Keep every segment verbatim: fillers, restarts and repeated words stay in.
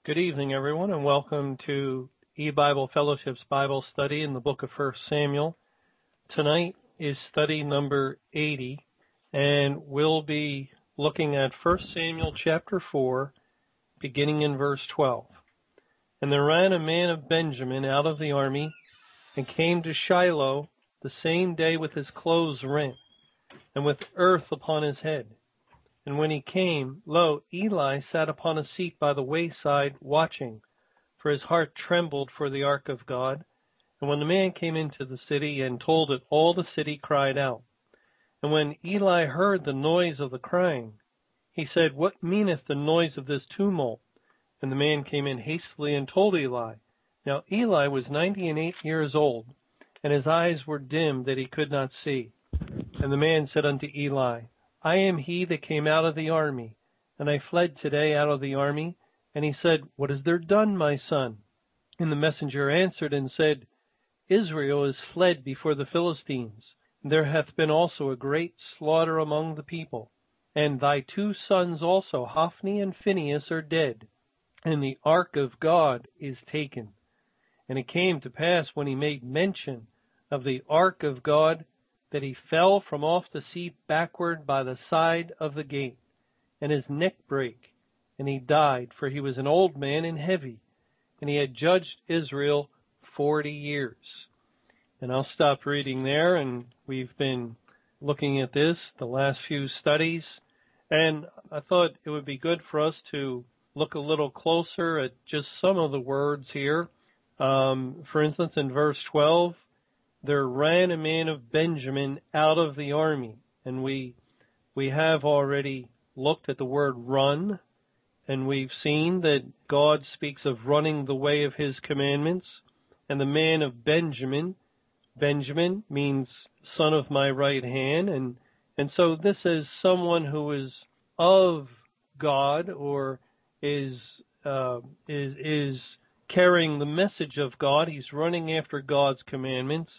Good evening, everyone, and welcome to E-Bible Fellowship's Bible study in the book of First Samuel. Tonight is study number eighty, and we'll be looking at First Samuel chapter four, beginning in verse twelve. And there ran a man of Benjamin out of the army, and came to Shiloh the same day with his clothes rent, and with earth upon his head. And when he came, lo, Eli sat upon a seat by the wayside watching, for his heart trembled for the ark of God. And when the man came into the city and told it, all the city cried out. And when Eli heard the noise of the crying, he said, What meaneth the noise of this tumult? And the man came in hastily and told Eli. Now Eli was ninety and eight years old, and his eyes were dim that he could not see. And the man said unto Eli, I am he that came out of the army, and I fled today out of the army. And he said, What is there done, my son? And the messenger answered and said, Israel is fled before the Philistines, and there hath been also a great slaughter among the people. And thy two sons also, Hophni and Phinehas, are dead, and the ark of God is taken. And it came to pass, when he made mention of the ark of God, that he fell from off the seat backward by the side of the gate, and his neck brake, and he died, for he was an old man and heavy, and he had judged Israel forty years. And I'll stop reading there, and we've been looking at this the last few studies, and I thought it would be good for us to look a little closer at just some of the words here. Um, for instance, in verse twelve, there ran a man of Benjamin out of the army. And we we have already looked at the word run, and we've seen that God speaks of running the way of his commandments. And the man of Benjamin, Benjamin means son of my right hand. And, and so this is someone who is of God, or is, uh, is, is carrying the message of God. He's running after God's commandments.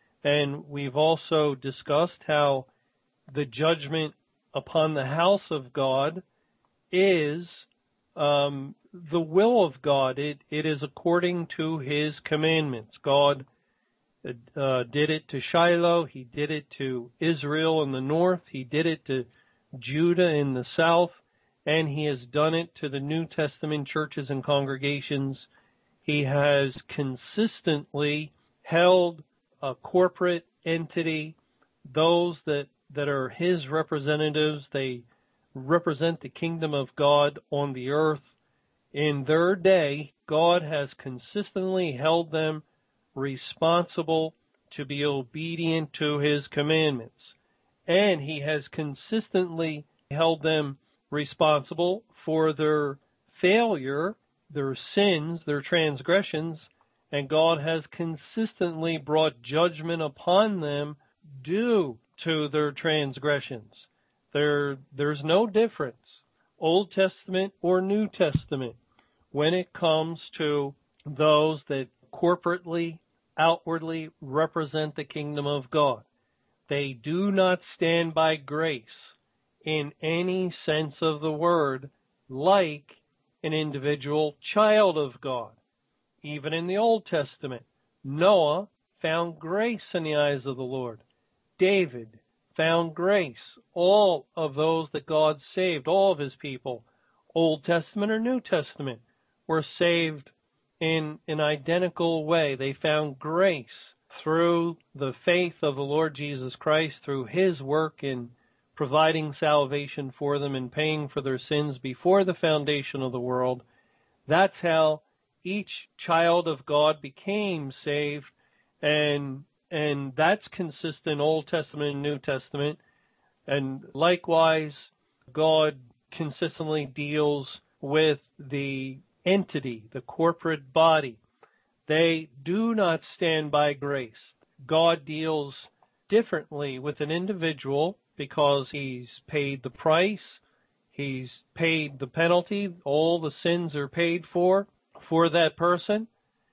And we've also discussed how the judgment upon the house of God is um, the will of God. It, it is according to his commandments. God uh, did it to Shiloh. He did it to Israel in the north. He did it to Judah in the south. And he has done it to the New Testament churches and congregations. He has consistently held a corporate entity, those that, that are his representatives. They represent the kingdom of God on the earth. In their day, God has consistently held them responsible to be obedient to his commandments. And he has consistently held them responsible for their failure, their sins, their transgressions, and God has consistently brought judgment upon them due to their transgressions. There, there's no difference, Old Testament or New Testament, when it comes to those that corporately, outwardly represent the kingdom of God. They do not stand by grace in any sense of the word, like an individual child of God. Even in the Old Testament, Noah found grace in the eyes of the Lord. David found grace. All of those that God saved, all of his people, Old Testament or New Testament, were saved in an identical way. They found grace through the faith of the Lord Jesus Christ, through his work in providing salvation for them and paying for their sins before the foundation of the world. That's how each child of God became saved, and and that's consistent Old Testament and New Testament. And likewise, God consistently deals with the entity, the corporate body. They do not stand by grace. God deals differently with an individual because he's paid the price, he's paid the penalty, all the sins are paid for. for that person,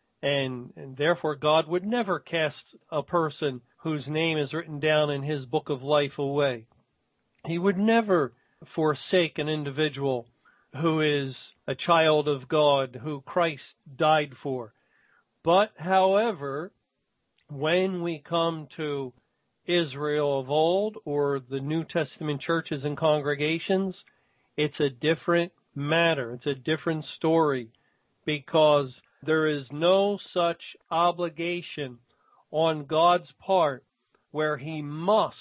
and, and therefore God would never cast a person whose name is written down in his book of life away. He would never forsake an individual who is a child of God who Christ died for. But, however, when we come to Israel of old or the New Testament churches and congregations, it's a different matter. It's a different story, because there is no such obligation on God's part where he must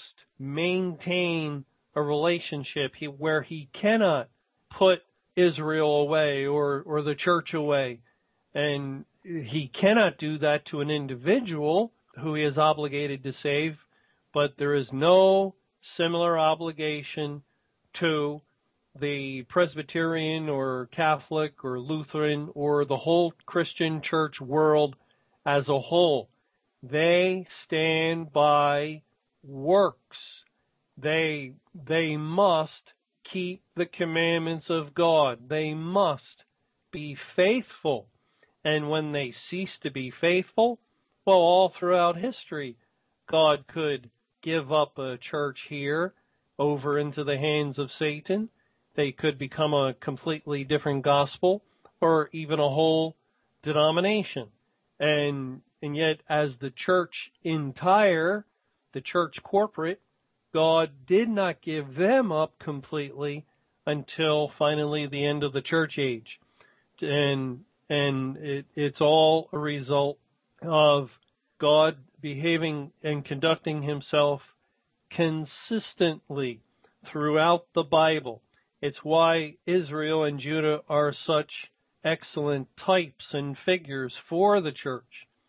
maintain a relationship, he, where he cannot put Israel away or, or the church away. And he cannot do that to an individual who he is obligated to save, but there is no similar obligation to the Presbyterian or Catholic or Lutheran or the whole Christian church world as a whole. They stand by works. They, they must keep the commandments of God. They must be faithful. And when they cease to be faithful, well, all throughout history, God could give up a church here over into the hands of Satan. They could become a completely different gospel or even a whole denomination. And and yet, as the church entire, the church corporate, God did not give them up completely until finally the end of the church age. And and it, it's all a result of God behaving and conducting himself consistently throughout the Bible. It's why Israel and Judah are such excellent types and figures for the church,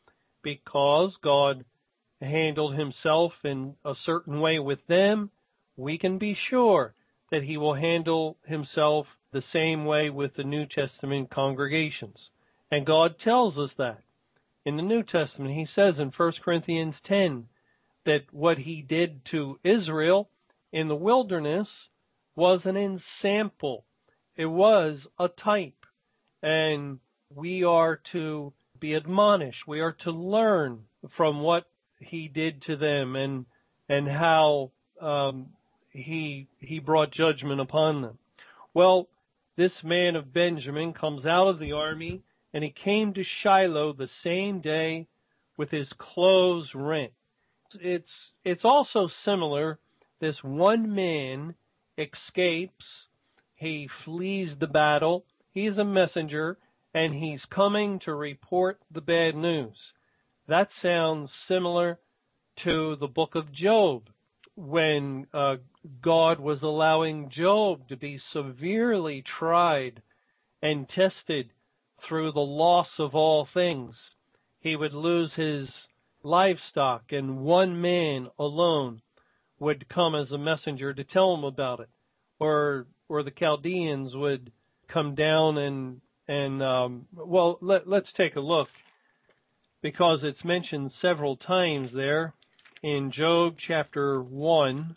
because God handled himself in a certain way with them. We can be sure that he will handle himself the same way with the New Testament congregations. And God tells us that. In the New Testament, he says in First Corinthians ten that what he did to Israel in the wilderness was an ensample. It was a type. And we are to be admonished. We are to learn from what he did to them and and how um, he he brought judgment upon them. Well, this man of Benjamin comes out of the army, and he came to Shiloh the same day with his clothes rent. It's it's also similar. This one man escapes. He flees the battle. He's a messenger, and he's coming to report the bad news. That sounds similar to the book of Job, when uh, God was allowing Job to be severely tried and tested through the loss of all things. He would lose his livestock, and one man alone would come as a messenger to tell him about it. Or or the Chaldeans would come down and, and um, well, let, let's take a look, because it's mentioned several times there in Job chapter one,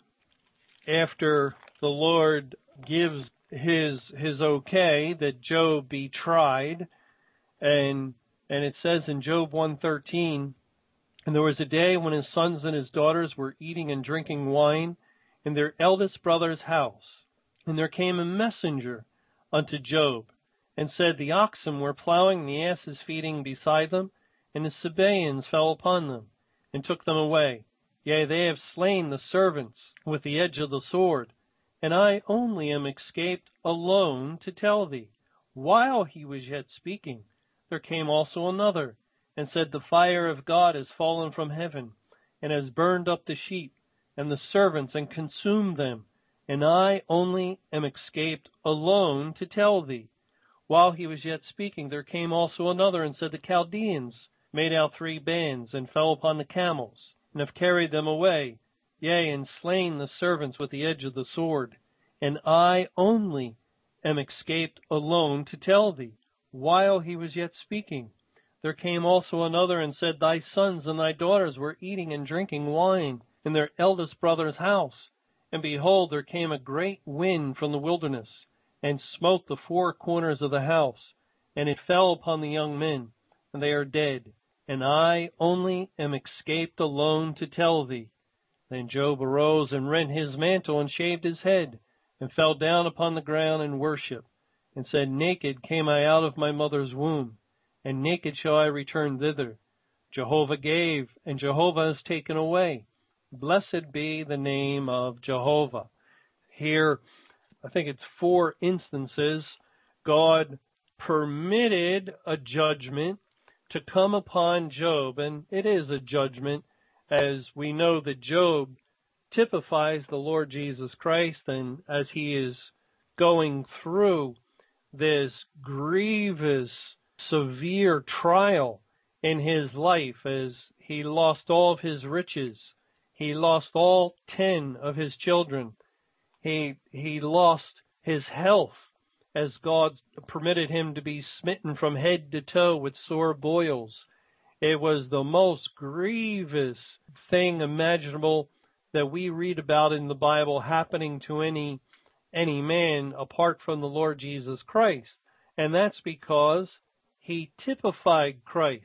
after the Lord gives his his okay that Job be tried, and and it says in Job one thirteen, and there was a day when his sons and his daughters were eating and drinking wine in their eldest brother's house, and there came a messenger unto Job, and said, the oxen were plowing, the asses feeding beside them, and the Sabaeans fell upon them, and took them away. Yea, they have slain the servants with the edge of the sword, and I only am escaped alone to tell thee. While he was yet speaking, there came also another, and said, the fire of God has fallen from heaven, and has burned up the sheep and the servants, and consumed them, and I only am escaped alone to tell thee. While he was yet speaking, there came also another, and said, the Chaldeans made out three bands, and fell upon the camels, and have carried them away, yea, and slain the servants with the edge of the sword. And I only am escaped alone to tell thee. While he was yet speaking, there came also another, and said, thy sons and thy daughters were eating and drinking wine in their eldest brother's house. And behold, there came a great wind from the wilderness, and smote the four corners of the house, and it fell upon the young men, and they are dead. And I only am escaped alone to tell thee. Then Job arose and rent his mantle and shaved his head, and fell down upon the ground and worshipped. and said, Naked came I out of my mother's womb, and naked shall I return thither. Jehovah gave, and Jehovah has taken away. Blessed be the name of Jehovah. Here, I think it's four instances, God permitted a judgment to come upon Job, and it is a judgment, as we know that Job typifies the Lord Jesus Christ, and as he is going through this grievous, severe trial in his life, as he lost all of his riches, he lost all ten of his children, he he lost his health, as God permitted him to be smitten from head to toe with sore boils. It was the most grievous thing imaginable that we read about in the Bible happening to any any man apart from the Lord Jesus Christ. And that's because he typified Christ.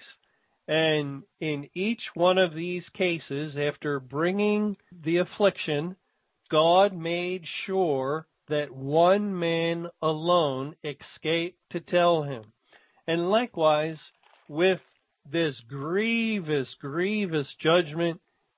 And in each one of these cases, after bringing the affliction, God made sure that one man alone escaped to tell him. And likewise, with this grievous, grievous judgment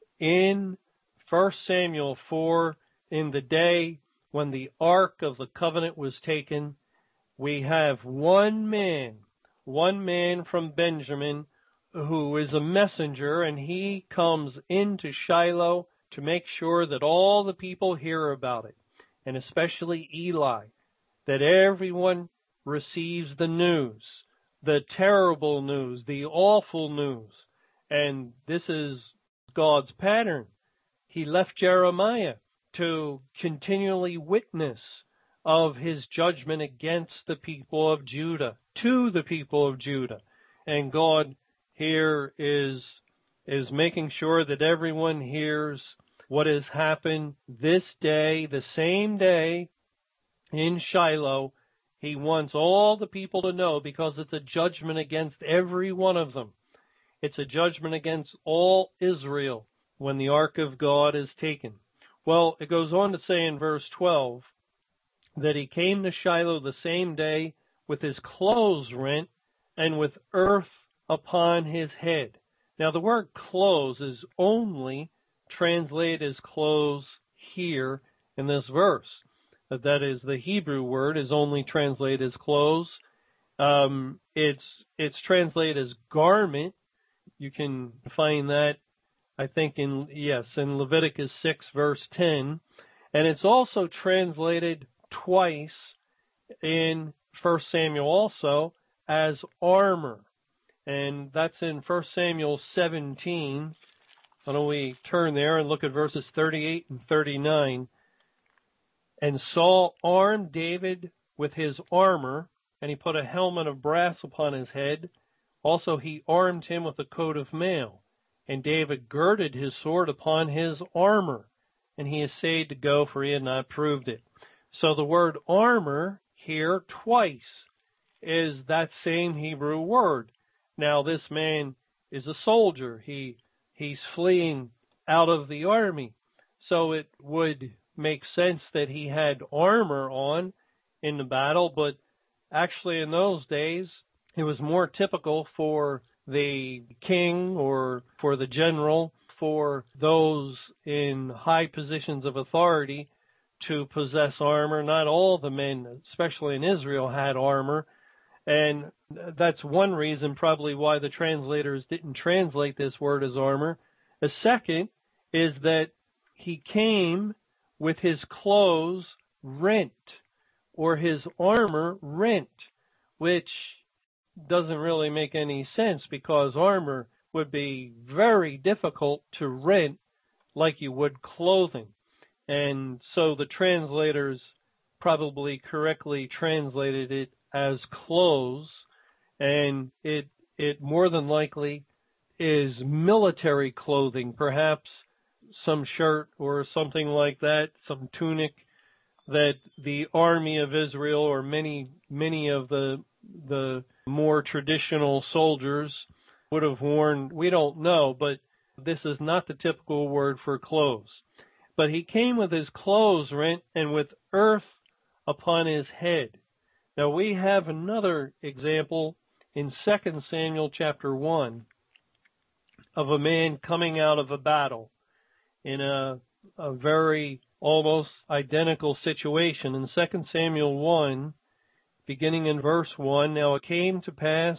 in First Samuel four, in the day when the Ark of the Covenant was taken, we have one man, one man from Benjamin who is a messenger, and he comes into Shiloh to make sure that all the people hear about it, and especially Eli, that everyone receives the news, the terrible news, the awful news. And this is God's pattern. He left Jeremiah to continually witness of his judgment against the people of Judah, to the people of Judah. And God here is, is making sure that everyone hears what has happened this day, the same day in Shiloh. He wants all the people to know, because it's a judgment against every one of them. It's a judgment against all Israel when the Ark of God is taken. Well, it goes on to say in verse twelve that he came to Shiloh the same day with his clothes rent and with earth upon his head. Now, the word clothes is only translated as clothes here in this verse. That is, the Hebrew word is only translated as clothes. Um, it's it's translated as garment. You can find that, I think, in yes in Leviticus six verse ten, and it's also translated twice in First Samuel also as armor, and that's in First Samuel seventeen. Why don't we turn there and look at verses thirty-eight and thirty-nine. And Saul armed David with his armor, and he put a helmet of brass upon his head. Also he armed him with a coat of mail. And David girded his sword upon his armor, and he essayed to go, for he had not proved it. So the word armor here twice is that same Hebrew word. Now this man is a soldier. He he's fleeing out of the army. So it would make sense that he had armor on in the battle, but actually in those days it was more typical for the king or for the general, for those in high positions of authority to possess armor. Not all the men, especially in Israel, had armor, and that's one reason probably why the translators didn't translate this word as armor. A second is that he came with his clothes rent, or his armor rent, which doesn't really make any sense, because armor would be very difficult to rent like you would clothing. And so the translators probably correctly translated it as clothes, and it it more than likely is military clothing, perhaps some shirt or something like that, some tunic that the army of Israel or many many of the the more traditional soldiers would have worn. We don't know, but this is not the typical word for clothes. But he came with his clothes rent and with earth upon his head. Now we have another example in Second Samuel chapter one of a man coming out of a battle in a, a very almost identical situation. In Second Samuel one, beginning in verse one, now it came to pass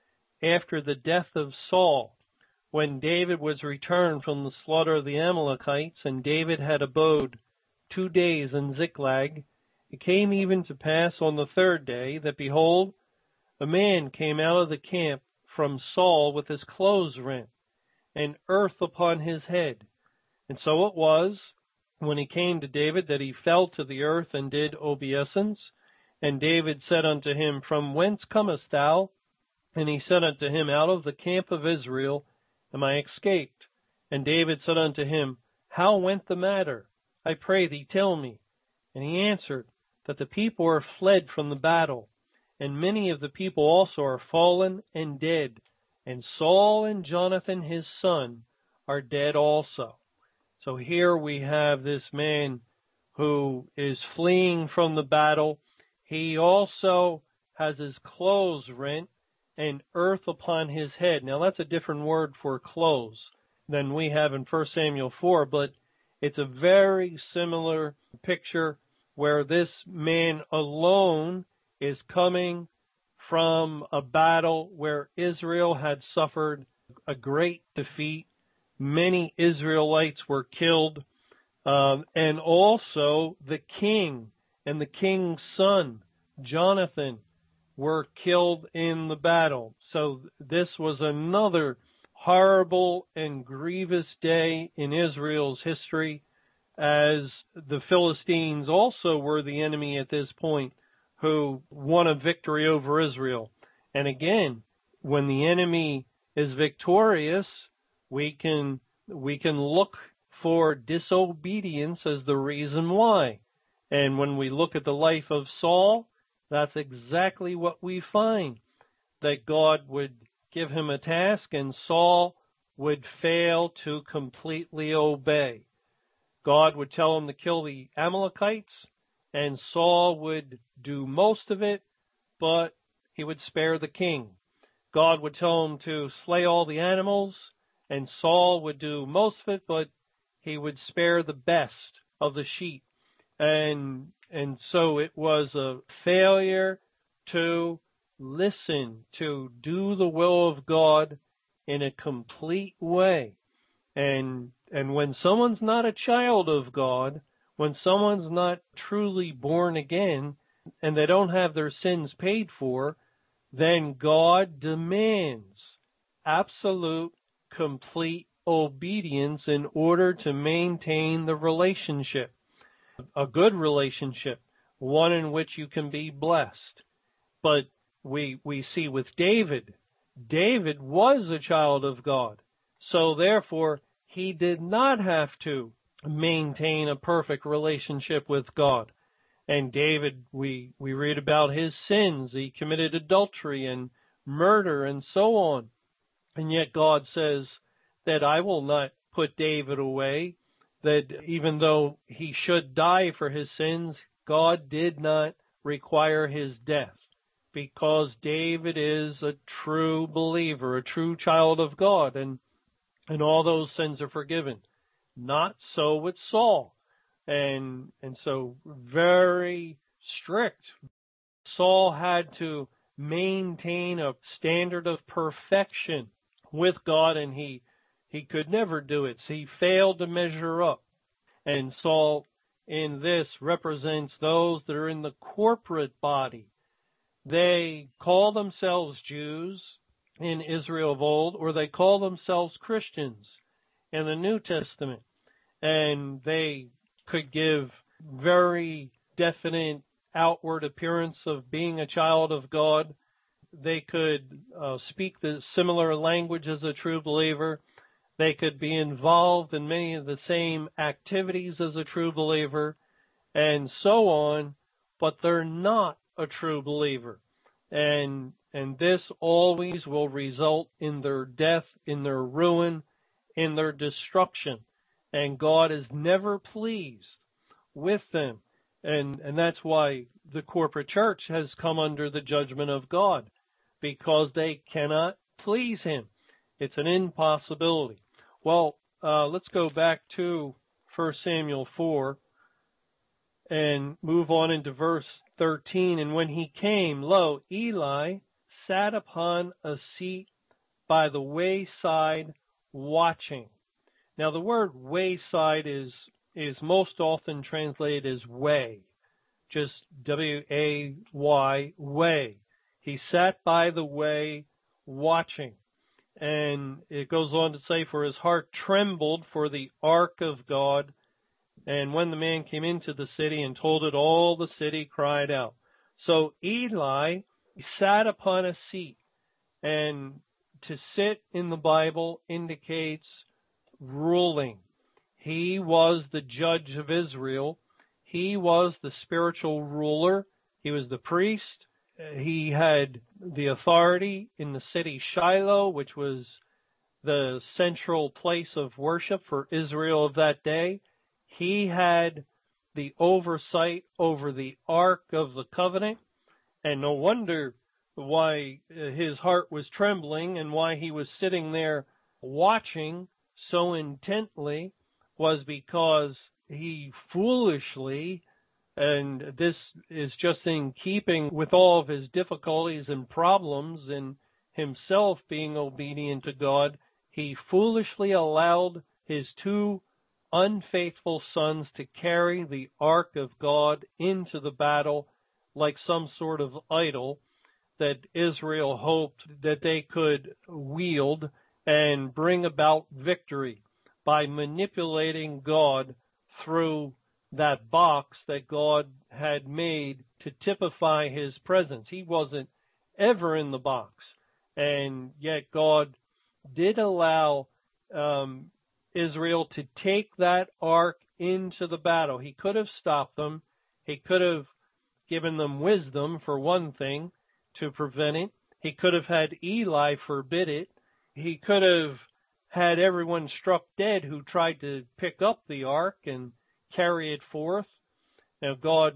after the death of Saul, when David was returned from the slaughter of the Amalekites, and David had abode two days in Ziklag, it came even to pass on the third day that, behold, a man came out of the camp from Saul with his clothes rent, and earth upon his head. And so it was, when he came to David, that he fell to the earth and did obeisance. And David said unto him, From whence comest thou? And he said unto him, Out of the camp of Israel am I escaped. And David said unto him, How went the matter? I pray thee, tell me. And he answered, That the people are fled from the battle, and many of the people also are fallen and dead, and Saul and Jonathan his son are dead also. So here we have this man who is fleeing from the battle. He also has his clothes rent and earth upon his head. Now that's a different word for clothes than we have in First Samuel four, but it's a very similar picture where this man alone is coming from a battle where Israel had suffered a great defeat. Many Israelites were killed, um, and also the king and the king's son, Jonathan, were killed in the battle. So this was another horrible and grievous day in Israel's history, as the Philistines also were the enemy at this point, who won a victory over Israel. And again, when the enemy is victorious, we can we can look for disobedience as the reason why. And when we look at the life of Saul, that's exactly what we find, that God would give him a task and Saul would fail to completely obey. God would tell him to kill the Amalekites, and Saul would do most of it, but he would spare the king. God would tell him to slay all the animals, and Saul would do most of it, but he would spare the best of the sheep. And and so it was a failure to listen, to do the will of God in a complete way. And and when someone's not a child of God, when someone's not truly born again, and they don't have their sins paid for, then God demands absolute, complete obedience in order to maintain the relationship. A good relationship, one in which you can be blessed. But we we see with David, David was a child of God. So therefore, he did not have to maintain a perfect relationship with God. And David, we, we read about his sins. He committed adultery and murder and so on. And yet God says that I will not put David away, that even though he should die for his sins, God did not require his death, because David is a true believer, a true child of God, and and all those sins are forgiven. Not so with Saul. And and so very strict. Saul had to maintain a standard of perfection with God, and he he could never do it. So he failed to measure up. And Saul in this represents those that are in the corporate body. They call themselves Jews in Israel of old, or they call themselves Christians in the New Testament. And they could give very definite outward appearance of being a child of God. They could uh, speak the similar language as a true believer. They could be involved in many of the same activities as a true believer, and so on, but they're not a true believer. And and this always will result in their death, in their ruin, in their destruction. And God is never pleased with them. And and that's why the corporate church has come under the judgment of God because they cannot please him. It's an impossibility. Well, uh, let's go back to First Samuel four and move on into verse thirteen. And when he came, lo, Eli sat upon a seat by the wayside watching. Now, the word wayside is is most often translated as way, just W A Y, way. He sat by the way watching. And it goes on to say, for his heart trembled for the ark of God. And when the man came into the city and told it, all the city cried out. So Eli sat upon a seat. And to sit in the Bible indicates ruling. He was the judge of Israel. He was the spiritual ruler. He was the priest. He had the authority in the city Shiloh, which was the central place of worship for Israel of that day. He had the oversight over the Ark of the Covenant, and no wonder why his heart was trembling and why he was sitting there watching so intently was because he foolishly, and this is just in keeping with all of his difficulties and problems in himself being obedient to God, he foolishly allowed his two unfaithful sons to carry the ark of God into the battle like some sort of idol that Israel hoped that they could wield and bring about victory by manipulating God through that box that God had made to typify his presence. He wasn't ever in the box, and yet God did allow um, Israel to take that ark into the battle. He could have stopped them. He could have given them wisdom, for one thing, to prevent it. He could have had Eli forbid it. He could have had everyone struck dead who tried to pick up the ark and carry it forth. Now, God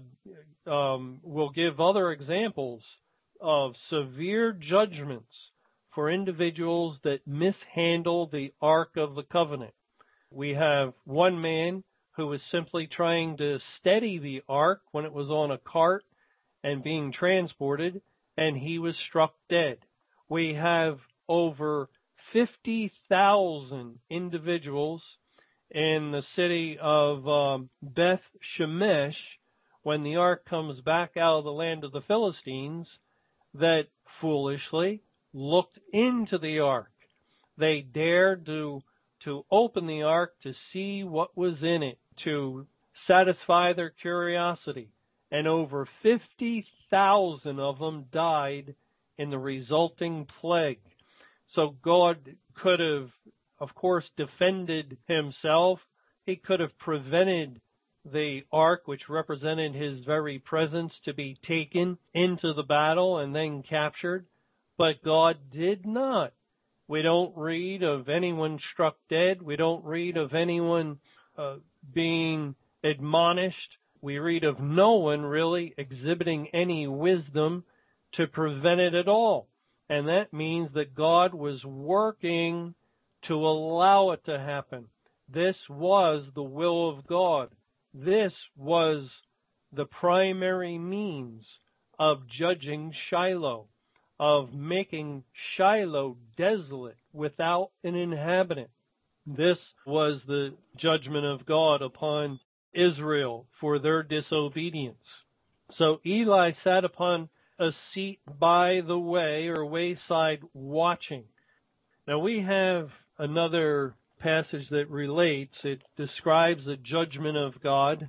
um, will give other examples of severe judgments for individuals that mishandle the Ark of the Covenant. We have one man who was simply trying to steady the ark when it was on a cart and being transported, and he was struck dead. We have over fifty thousand individuals in the city of um, Beth Shemesh, when the ark comes back out of the land of the Philistines, that foolishly looked into the ark. They dared to to open the ark to see what was in it, to satisfy their curiosity. And over fifty thousand of them died in the resulting plague. So God could have, of course, defended himself. He could have prevented the ark, which represented his very presence, to be taken into the battle and then captured. But God did not. We don't read of anyone struck dead. We don't read of anyone uh, being admonished. We read of no one really exhibiting any wisdom to prevent it at all. And that means that God was working to allow it to happen. This was the will of God. This was the primary means of judging Shiloh, of making Shiloh desolate without an inhabitant. This was the judgment of God upon Israel for their disobedience. So Eli sat upon a seat by the way or wayside watching. Now we have another passage that relates. It describes the judgment of God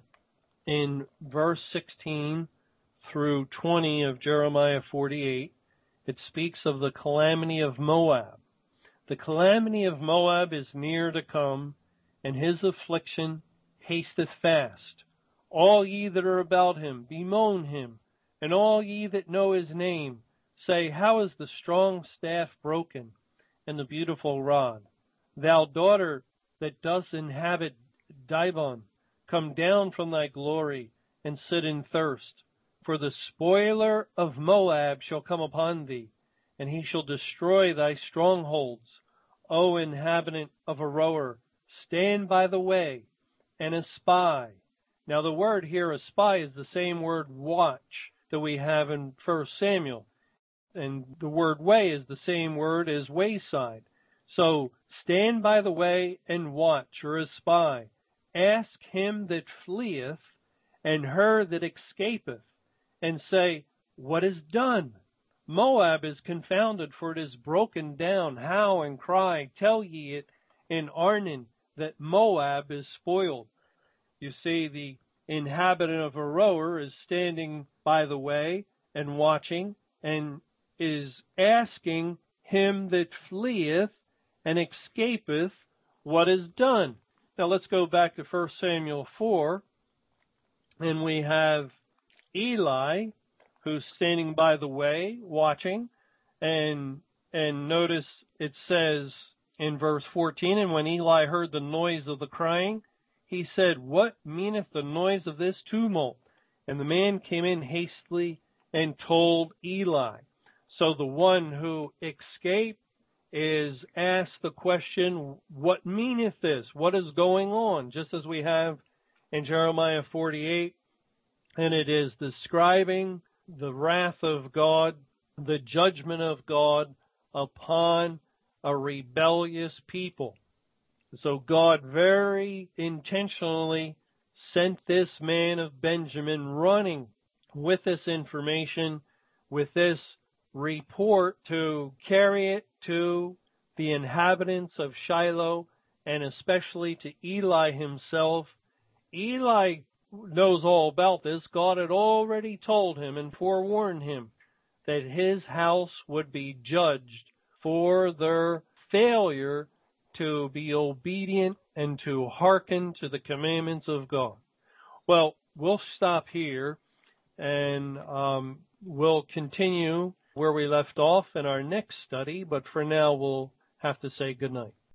in verse sixteen through twenty of Jeremiah forty-eight. It speaks of the calamity of Moab. The calamity of Moab is near to come, and his affliction hasteth fast. All ye that are about him, bemoan him, and all ye that know his name, say, how is the strong staff broken, and the beautiful rod? Thou daughter that dost inhabit Dibon, come down from thy glory, and sit in thirst. For the spoiler of Moab shall come upon thee, and he shall destroy thy strongholds. O inhabitant of Aroer, stand by the way and espy. Now the word here, espy, is the same word watch that we have in First Samuel. And the word way is the same word as wayside. So stand by the way and watch or espy. Ask him that fleeth and her that escapeth, and say, what is done? Moab is confounded, for it is broken down. Howl and cry, tell ye it in Arnon, that Moab is spoiled. You see, the inhabitant of Aroer is standing by the way and watching, and is asking him that fleeth and escapeth what is done. Now let's go back to First Samuel four, and we have Eli, who's standing by the way, watching, and and notice it says in verse fourteen, and when Eli heard the noise of the crying, he said, what meaneth the noise of this tumult? And the man came in hastily and told Eli. So the one who escaped is asked the question, what meaneth this? What is going on? Just as we have in Jeremiah forty-eight, and it is describing the wrath of God, the judgment of God upon a rebellious people. So God very intentionally sent this man of Benjamin running with this information, with this report, to carry it to the inhabitants of Shiloh, and especially to Eli himself. Eli knows all about this. God had already told him and forewarned him that his house would be judged for their failure to be obedient and to hearken to the commandments of God. Well, we'll stop here, and um, we'll continue where we left off in our next study, but for now we'll have to say good night.